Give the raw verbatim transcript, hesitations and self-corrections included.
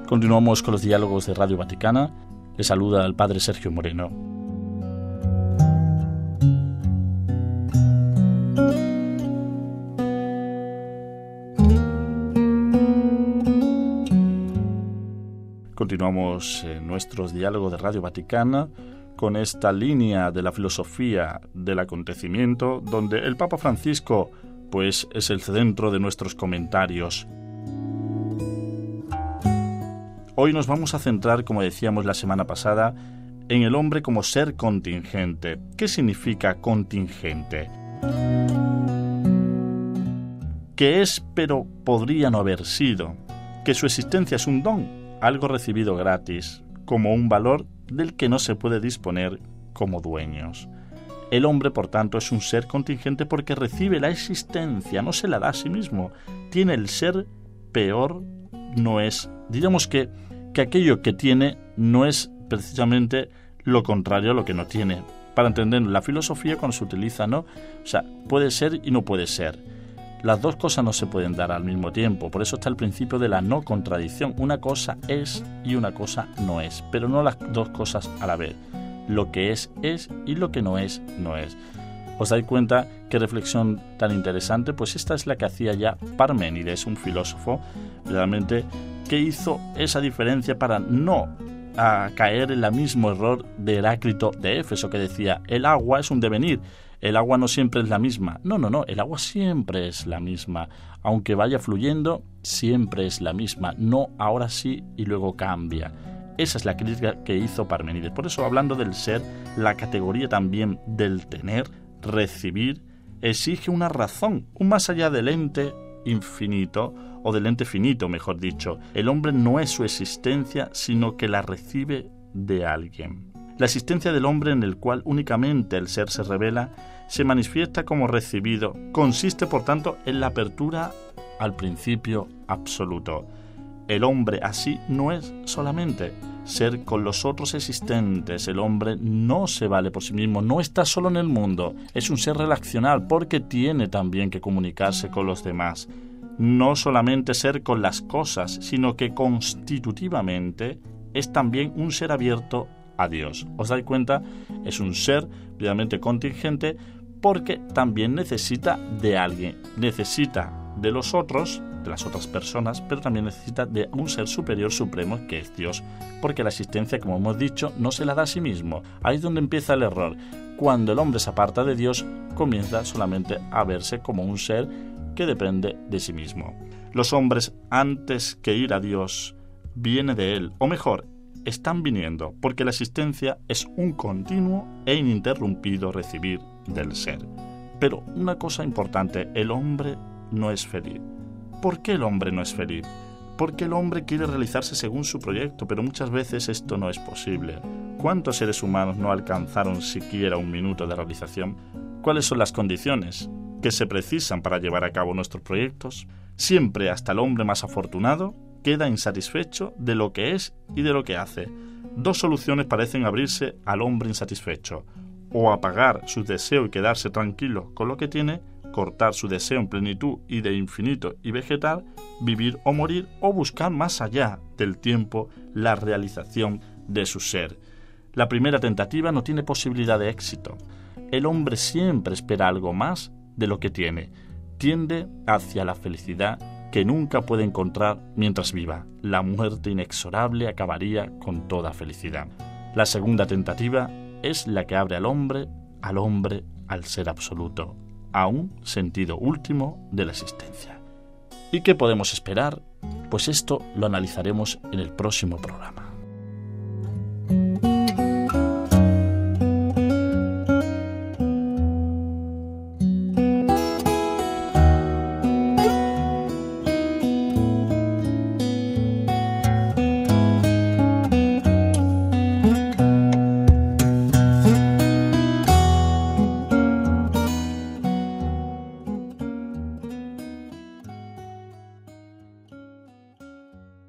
Continuamos con los diálogos de Radio Vaticana. Le saluda el Padre Sergio Moreno. Continuamos en nuestros diálogos de Radio Vaticana con esta línea de la filosofía del acontecimiento, donde el Papa Francisco pues es el centro de nuestros comentarios. Hoy nos vamos a centrar, como decíamos la semana pasada, en el hombre como ser contingente. ¿Qué significa contingente? Que es, pero podría no haber sido. Que su existencia es un don, algo recibido gratis, como un valor del que no se puede disponer como dueños. El hombre, por tanto, es un ser contingente porque recibe la existencia, no se la da a sí mismo. Tiene el ser, peor no es. Digamos que, que aquello que tiene no es precisamente lo contrario a lo que no tiene. Para entender la filosofía, cuando se utiliza, ¿no? O sea, puede ser y no puede ser. Las dos cosas no se pueden dar al mismo tiempo, por eso está el principio de la no contradicción. Una cosa es y una cosa no es, pero no las dos cosas a la vez. Lo que es, es, y lo que no es, no es. ¿Os dais cuenta qué reflexión tan interesante? Pues esta es la que hacía ya Parménides, un filósofo, realmente, que hizo esa diferencia para no a caer en el mismo error de Heráclito de Éfeso, que decía, el agua es un devenir. El agua no siempre es la misma. No, no, no, el agua siempre es la misma. Aunque vaya fluyendo, siempre es la misma. No ahora sí y luego cambia. Esa es la crítica que hizo Parménides. Por eso, hablando del ser, la categoría también del tener, recibir, exige una razón, un más allá del ente infinito, o del ente finito, mejor dicho. El hombre no es su existencia, sino que la recibe de alguien. La existencia del hombre, en el cual únicamente el ser se revela, se manifiesta como recibido, consiste por tanto en la apertura al principio absoluto. El hombre así no es solamente ser con los otros existentes. El hombre no se vale por sí mismo, no está solo en el mundo, es un ser relacional porque tiene también que comunicarse con los demás. No solamente ser con las cosas, sino que constitutivamente es también un ser abierto a Dios. ¿Os dais cuenta? Es un ser realmente contingente porque también necesita de alguien, necesita de los otros, de las otras personas, pero también necesita de un ser superior supremo que es Dios, porque la existencia, como hemos dicho, no se la da a sí mismo. Ahí es donde empieza el error. Cuando el hombre se aparta de Dios, comienza solamente a verse como un ser que depende de sí mismo. Los hombres, antes que ir a Dios, viene de Él, o mejor, están viniendo, porque la existencia es un continuo e ininterrumpido recibir del ser. Pero una cosa importante, el hombre no es feliz. ¿Por qué el hombre no es feliz? Porque el hombre quiere realizarse según su proyecto, pero muchas veces esto no es posible. ¿Cuántos seres humanos no alcanzaron siquiera un minuto de realización? ¿Cuáles son las condiciones que se precisan para llevar a cabo nuestros proyectos? Siempre, hasta el hombre más afortunado, queda insatisfecho de lo que es y de lo que hace. Dos soluciones parecen abrirse al hombre insatisfecho: o apagar su deseo y quedarse tranquilo con lo que tiene, cortar su deseo en plenitud y de infinito y vegetal, vivir o morir, o buscar más allá del tiempo la realización de su ser. La primera tentativa no tiene posibilidad de éxito. El hombre siempre espera algo más de lo que tiene. Tiende hacia la felicidad que nunca puede encontrar mientras viva. La muerte inexorable acabaría con toda felicidad. La segunda tentativa es la que abre al hombre, al hombre, al ser absoluto, a un sentido último de la existencia. ¿Y qué podemos esperar? Pues esto lo analizaremos en el próximo programa.